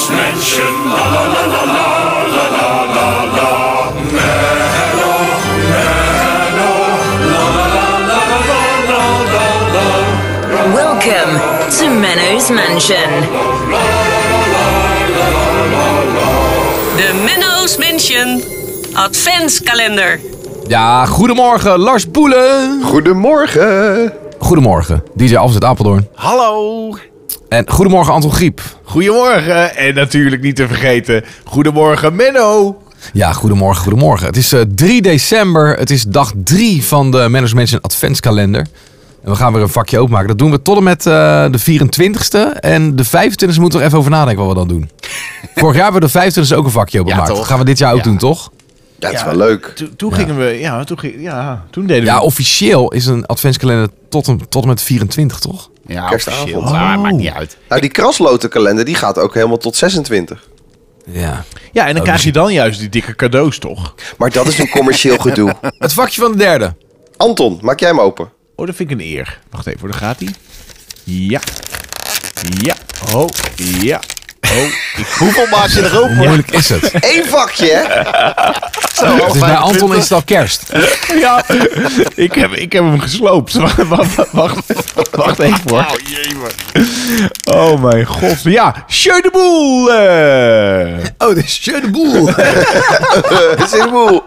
Menno's Mansion. La la la la la la la la la. Menno, Menno. La la la la la la la la. Welcome to Menno's Mansion. De Menno's Mansion Adventskalender. Ja, goedemorgen Lars Boelen. Goedemorgen. Goedemorgen, DJ Alfred Apeldoorn. Hallo. En goedemorgen Anton Griep. Goedemorgen. En natuurlijk niet te vergeten, goedemorgen Menno. Ja, goedemorgen. Het is 3 december. Het is dag 3 van de Menno's Mansion Adventskalender. En we gaan weer een vakje openmaken. Dat doen we tot en met de 24e. En de 25e moeten we er even over nadenken wat we dan doen. Vorig jaar hebben we de 25e ook een vakje opengemaakt. Ja, dat gaan we dit jaar ook doen, toch? Ja, het is wel leuk. Toen gingen we, toen deden we. Ja, officieel is een adventskalender tot en met 24, toch? Ja, Kerstavond. officieel. Maar maakt niet uit. Nou, die kraslotenkalender die gaat ook helemaal tot 26. Ja. Ja, en dan krijg je dan juist die dikke cadeaus, toch? Maar dat is een commercieel gedoe. Het vakje van de derde. Anton, maak jij hem open. Oh, dat vind ik een eer. Wacht even, daar gaat hij. Ja. Ja. Oh, ja. Oh, Hoeveel maak je er Hoe open? moeilijk is het? Eén vakje, hè? Het is bij Anton is het al kerst. ja. Ik heb hem gesloopt. Wacht even hoor. Oh mijn god. Ja, Sjeu de Boel. Oh, dit is Sjeu de Boel. Is in de boel.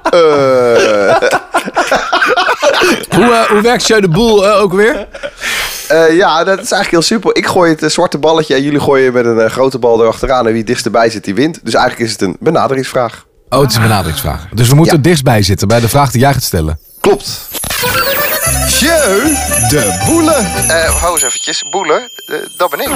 Hoe werkt Sjeu de Boel ook weer? Ja, dat is eigenlijk heel simpel. Ik gooi het zwarte balletje en jullie gooien met een grote bal erachteraan. En wie het dichtst erbij zit, die wint. Dus eigenlijk is het een benaderingsvraag. Oh, het is een benaderingsvraag. Dus we moeten er dichtstbij zitten bij de vraag die jij gaat stellen. Klopt. Sjeu de Boelen. Hou eens eventjes. Boelen, dat ben ik.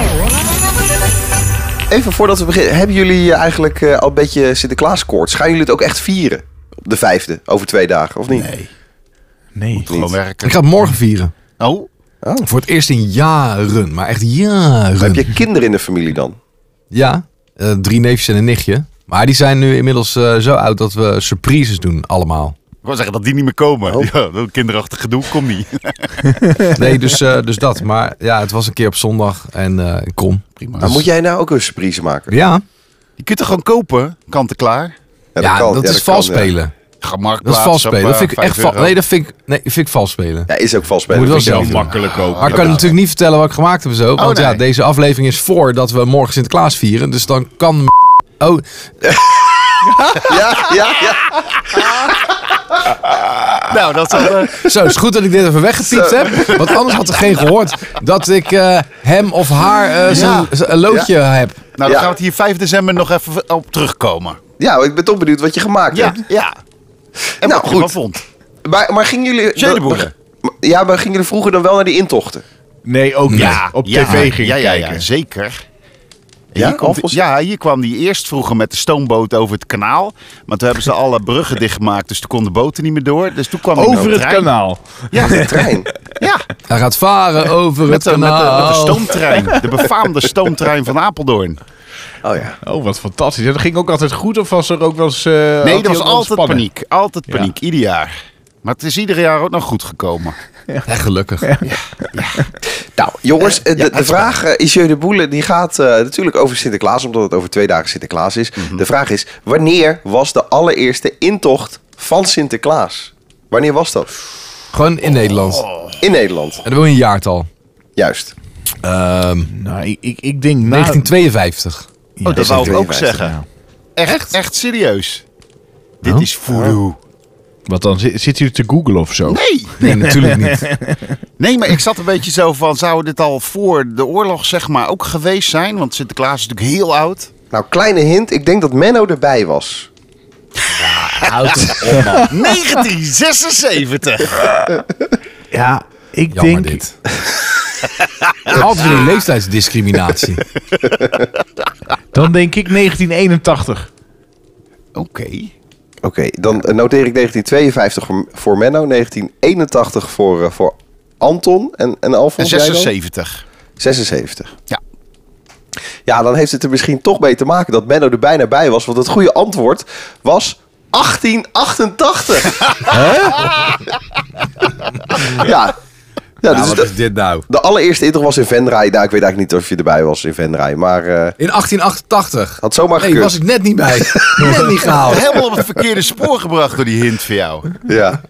Even voordat we beginnen. Hebben jullie eigenlijk al een beetje Sinterklaaskoorts? Gaan jullie het ook echt vieren? Op de 5e, over 2 dagen, of niet? Nee. Gewoon werken. Ik ga het morgen vieren. Oh. Voor het eerst in jaren. Maar echt jaren. Heb je kinderen in de familie dan? Ja. 3 neefjes en een nichtje. Maar die zijn nu inmiddels zo oud dat we surprises doen allemaal. Ik wou zeggen dat die niet meer komen. Oh. Ja, dat kinderachtig gedoe komt niet. Nee, dus dat. Maar ja, het was een keer op zondag en ik kom. Prima. Maar moet jij nou ook een surprise maken? Ja. Je kunt er gewoon kopen, kant en klaar. Ja, kan. dat Ja, is kan, vals ja. spelen. Ga marktplaats. Dat is vals spelen. Dat vind ik echt €5. Nee, vind ik vals spelen. Ja, is ook vals spelen. Moet je wel Vind ik zelf niet. Makkelijk ook. Maar ik kan natuurlijk niet vertellen wat ik gemaakt heb en zo. Want nee. ja, deze aflevering is voordat we morgen Sinterklaas vieren. Dus dan kan... Oh, Ja. Nou, dat zal... zo, het is goed dat ik dit even weggepiept heb. Want anders had er geen gehoord dat ik hem of haar een loodje heb. Nou, dan Ja. gaan we het hier 5 december nog even op terugkomen. Ja, ik ben toch benieuwd wat je gemaakt hebt. Ja. En Nou, wat je goed. ervan vond. Maar gingen jullie... Sjeu de Boelen. Ja, maar gingen jullie vroeger dan wel naar die intochten? Nee, ook niet. Op tv ging ik kijken. Ja, zeker. Ja, Hier komt, Alfons? hier kwam die eerst vroeger met de stoomboot over het kanaal. Maar toen hebben ze alle bruggen dichtgemaakt, dus toen konden de boten niet meer door. Dus toen kwam hij met Over de het trein. kanaal. Ja, De trein. ja. Hij gaat varen over Met het de kanaal. stoomtrein. De befaamde stoomtrein van Apeldoorn. Oh ja. Oh, wat fantastisch. En dat ging ook altijd goed of was er ook wel eens... Nee, had dat hij was ook wel altijd spannen? paniek. Altijd Ja. paniek, ieder jaar. Maar het is ieder jaar ook nog goed gekomen. Ja, gelukkig. Nou, jongens, de vraag is Sjeu de Boelen, die gaat natuurlijk over Sinterklaas, omdat het over 2 dagen Sinterklaas is. De vraag is, wanneer was de allereerste intocht van Sinterklaas? Wanneer was dat? Gewoon in Nederland. In Nederland. En dan wil je een jaartal. Juist. Nou, ik denk... 1952. Oh, dat wou ik ook 52, zeggen. Echt serieus. Dit is voodoo. Wat dan? Zit u te googlen of zo? Nee, natuurlijk niet. Nee, maar ik zat een beetje zo van, zou dit al voor de oorlog zeg maar ook geweest zijn? Want Sinterklaas is natuurlijk heel oud. Nou, kleine hint, ik denk dat Menno erbij was. Houd het op, man. 1976. Ja, ik Jammer denk... dit. Altijd weer een leeftijdsdiscriminatie. Dan denk ik 1981. Oké. Dan noteer ik 1952 voor Menno, 1981 voor Anton en Alfons. jij dan? 76. 76. Ja. Ja, dan heeft het er misschien toch mee te maken dat Menno er bijna bij was. Want het goede antwoord was 1888. Ja, Ja, Nou, dus wat is dit nou? de allereerste intocht was in Venray. Nou, ik weet eigenlijk niet of je erbij was in Venray. Maar In 1888. had zomaar Nee, gekund. was ik net niet bij. Net niet gehaald. Helemaal op het verkeerde spoor gebracht door die hint voor jou. Ja.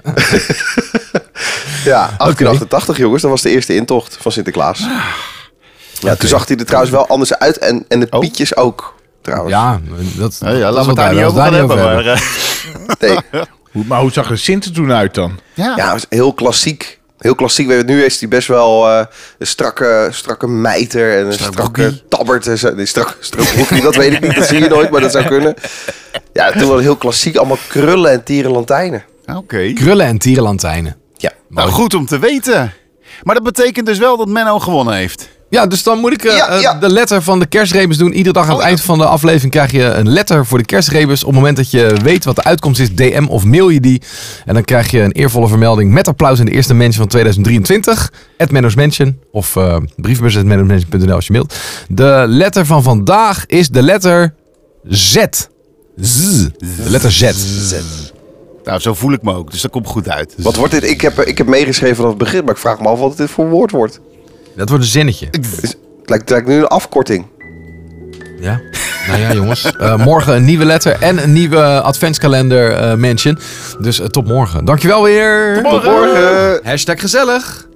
Ja, 1888 jongens. Dat was de eerste intocht van Sinterklaas. Ja, toen zag hij er trouwens wel anders uit. En de pietjes ook, trouwens. Ja, dat Ja, laten dat we het daar is niet wel over gaan daar niet hebben. hebben. Maar, Nee. Maar hoe zag er Sint er toen uit dan? Ja, het was heel klassiek. Heel klassiek. Nu is hij best wel een strakke mijter en een strakke tabbert. En zo. Nee, strakke broekie, dat weet ik niet. Dat zie je nooit, maar dat zou kunnen. Ja, toen was heel klassiek. Allemaal krullen en tierenlantijnen. Oké. Krullen en tierenlantijnen. Ja. Nou, goed om te weten. Maar dat betekent dus wel dat Menno gewonnen heeft. Ja, dus dan moet ik Ja. de letter van de kerstrebus doen. Iedere dag aan het eind van de aflevering krijg je een letter voor de kerstrebus. Op het moment dat je weet wat de uitkomst is, DM of mail je die. En dan krijg je een eervolle vermelding met applaus in de eerste mention van 2023. @mennosmention of brievenbus@mennosmention.nl als je mailt. De letter van vandaag is de letter Z. De letter Z. Nou, zo voel ik me ook. Dus dat komt goed uit. Wat wordt dit? Ik heb meegeschreven vanaf het begin, maar ik vraag me af wat dit voor woord wordt. Dat wordt een zinnetje. Het lijkt nu een afkorting. Ja. Nou ja, jongens. Morgen een nieuwe letter en een nieuwe adventskalender mention. Dus tot morgen. Dankjewel weer. Tot morgen! #gezellig.